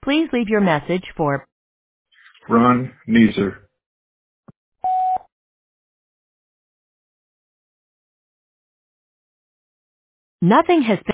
Please leave your message for Ron Neeser. nothing has been